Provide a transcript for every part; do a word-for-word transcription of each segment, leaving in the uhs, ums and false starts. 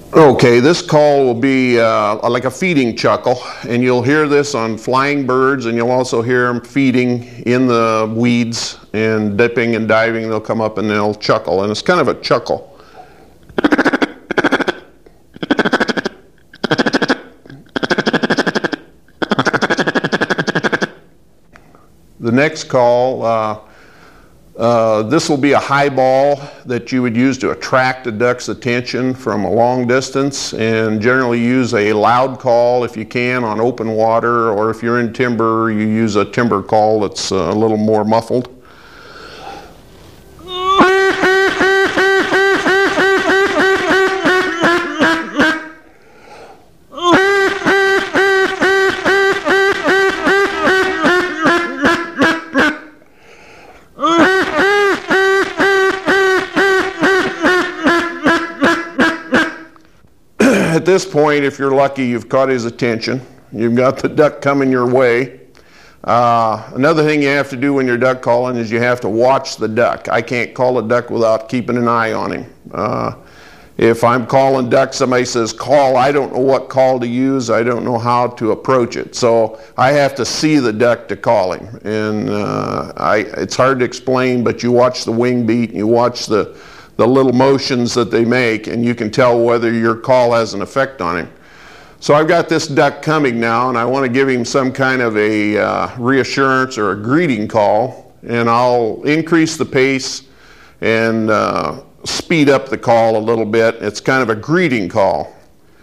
Okay, this call will be uh, like a feeding chuckle, and you'll hear this on flying birds, and you'll also hear them feeding in the weeds and dipping and diving. They'll come up and they'll chuckle, and it's kind of a chuckle. The next call, uh, Uh, this will be a high ball that you would use to attract a duck's attention from a long distance, and generally use a loud call if you can on open water, or if you're in timber, you use a timber call that's uh, a little more muffled. At this point, if you're lucky, you've caught his attention. You've got the duck coming your way. Uh, another thing you have to do when you're duck calling is you have to watch the duck. I can't call a duck without keeping an eye on him. Uh, if I'm calling duck, somebody says call, I don't know what call to use. I don't know how to approach it. So I have to see the duck to call him. And uh, I, it's hard to explain, but you watch the wing beat and you watch the the little motions that they make, and you can tell whether your call has an effect on him. So I've got this duck coming now, and I want to give him some kind of a uh, reassurance or a greeting call, and I'll increase the pace and uh, speed up the call a little bit. It's kind of a greeting call.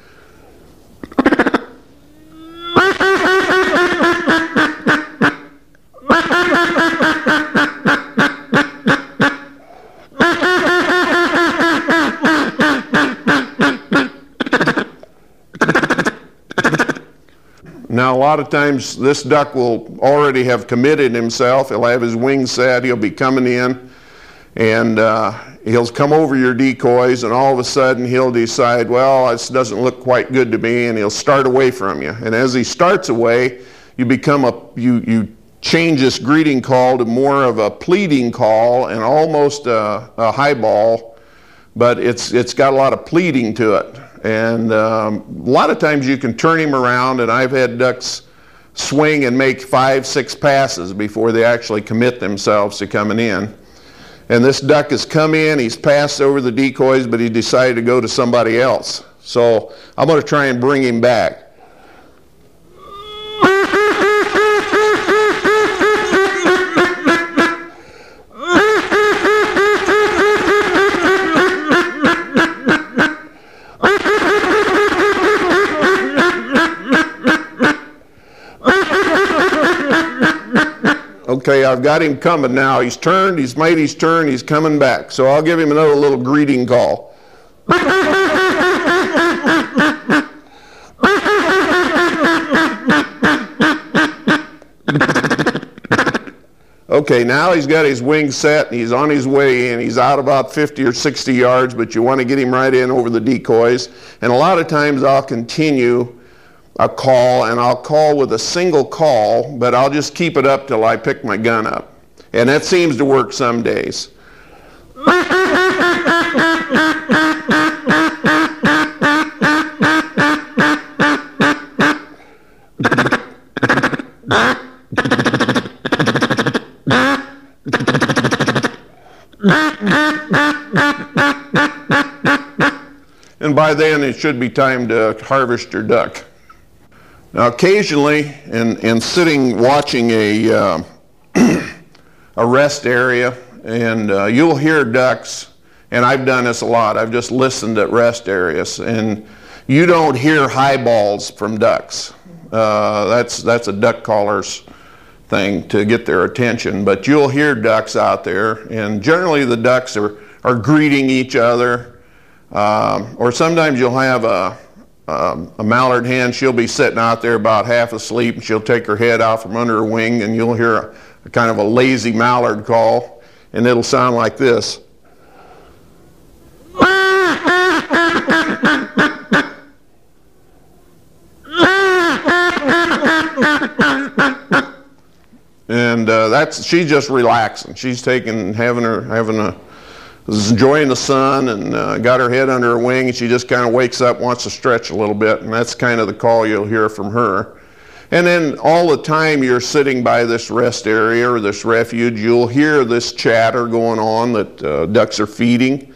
Now, a lot of times this duck will already have committed himself. He'll have his wings set. He'll be coming in, and uh, he'll come over your decoys, and all of a sudden he'll decide, well, this doesn't look quite good to me, and he'll start away from you. And as he starts away, you become a you you change this greeting call to more of a pleading call and almost a, a high ball, but it's it's got a lot of pleading to it. And um, a lot of times you can turn him around, and I've had ducks swing and make five, six passes before they actually commit themselves to coming in. And this duck has come in, he's passed over the decoys, but he decided to go to somebody else. So I'm going to try and bring him back. Okay, I've got him coming now. He's turned, he's made his turn, he's coming back. So I'll give him another little greeting call. Okay, now he's got his wings set, and he's on his way in. He's out about fifty or sixty yards, but you want to get him right in over the decoys. And a lot of times I'll continue a call, and I'll call with a single call, but I'll just keep it up till I pick my gun up. And that seems to work some days. And by then it should be time to harvest your duck. Now, occasionally, in, in sitting watching a, uh, a rest area, and uh, you'll hear ducks, and I've done this a lot. I've just listened at rest areas, and you don't hear high balls from ducks. Uh, that's, that's a duck caller's thing to get their attention, but you'll hear ducks out there, and generally the ducks are, are greeting each other, um, or sometimes you'll have a Um, a mallard hen. She'll be sitting out there about half asleep, and she'll take her head out from under her wing, and you'll hear a, a kind of a lazy mallard call, and it'll sound like this. And uh, that's she's just relaxing. She's taking having her having a is enjoying the sun and uh, got her head under her wing, and she just kind of wakes up, wants to stretch a little bit, and that's kind of the call you'll hear from her. And then all the time you're sitting by this rest area or this refuge, you'll hear this chatter going on that uh, ducks are feeding.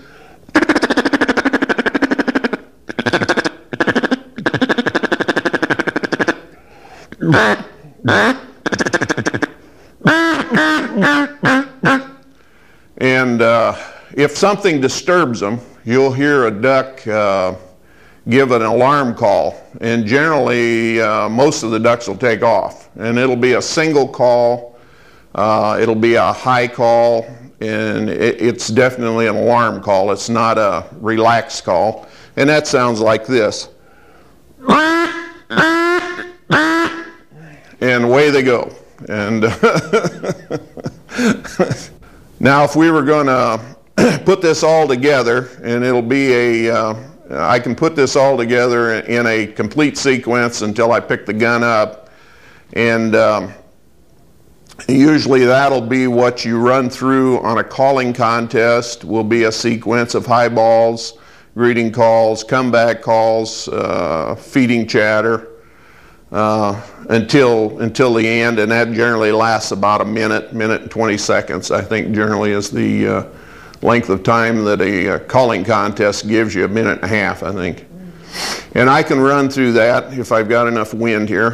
And uh, if something disturbs them, you'll hear a duck uh, give an alarm call. And generally, uh, most of the ducks will take off. And it'll be a single call. Uh, it'll be a high call. And it, it's definitely an alarm call. It's not a relaxed call. And that sounds like this. And away they go. And now, if we were going to put this all together, and it'll be a, uh, I can put this all together in a complete sequence until I pick the gun up, and um, usually that'll be what you run through on a calling contest. Will be a sequence of high balls, greeting calls, comeback calls, uh, feeding chatter. Uh, until until the end, and that generally lasts about a minute, minute and twenty seconds. I think generally is the uh, length of time that a uh, calling contest gives you, a minute and a half, I think. And I can run through that if I've got enough wind here.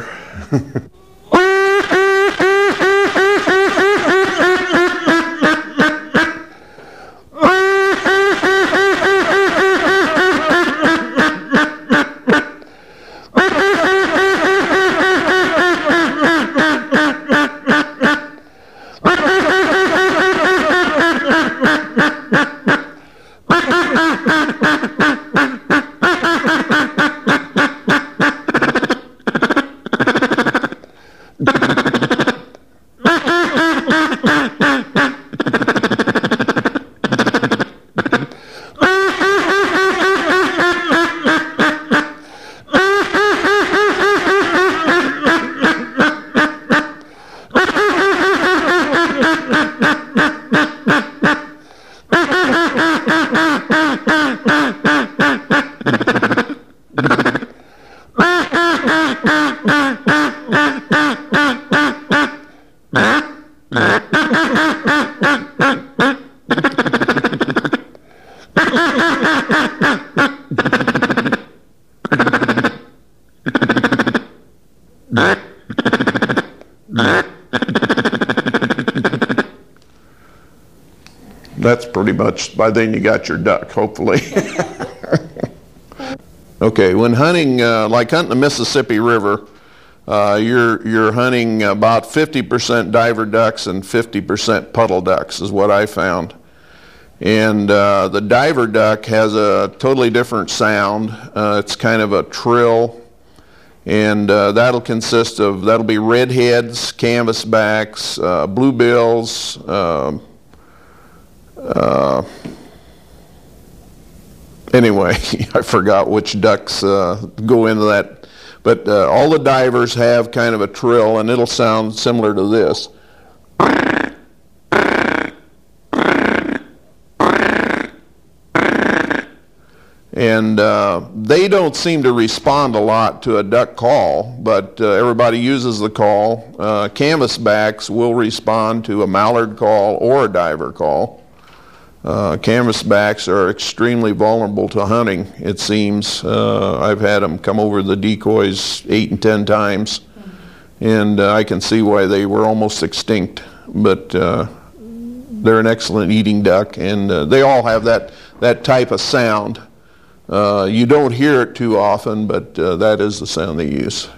That's pretty much, by then you got your duck, hopefully. Okay, when hunting, uh, like hunting the Mississippi River, uh, you're, you're hunting about fifty percent diver ducks and fifty percent puddle ducks is what I found. And uh, the diver duck has a totally different sound. Uh, it's kind of a trill. And uh, that'll consist of, that'll be redheads, canvasbacks, uh, bluebills, uh, uh, anyway, I forgot which ducks uh, go into that. But uh, all the divers have kind of a trill, and it'll sound similar to this. And uh, they don't seem to respond a lot to a duck call, but uh, everybody uses the call. Uh, canvasbacks will respond to a mallard call or a diver call. Uh, canvasbacks are extremely vulnerable to hunting, it seems. Uh, I've had them come over the decoys eight and ten times, and uh, I can see why they were almost extinct. But uh, they're an excellent eating duck, and uh, they all have that, that type of sound. Uh, you don't hear it too often, but uh, that is the sound they use.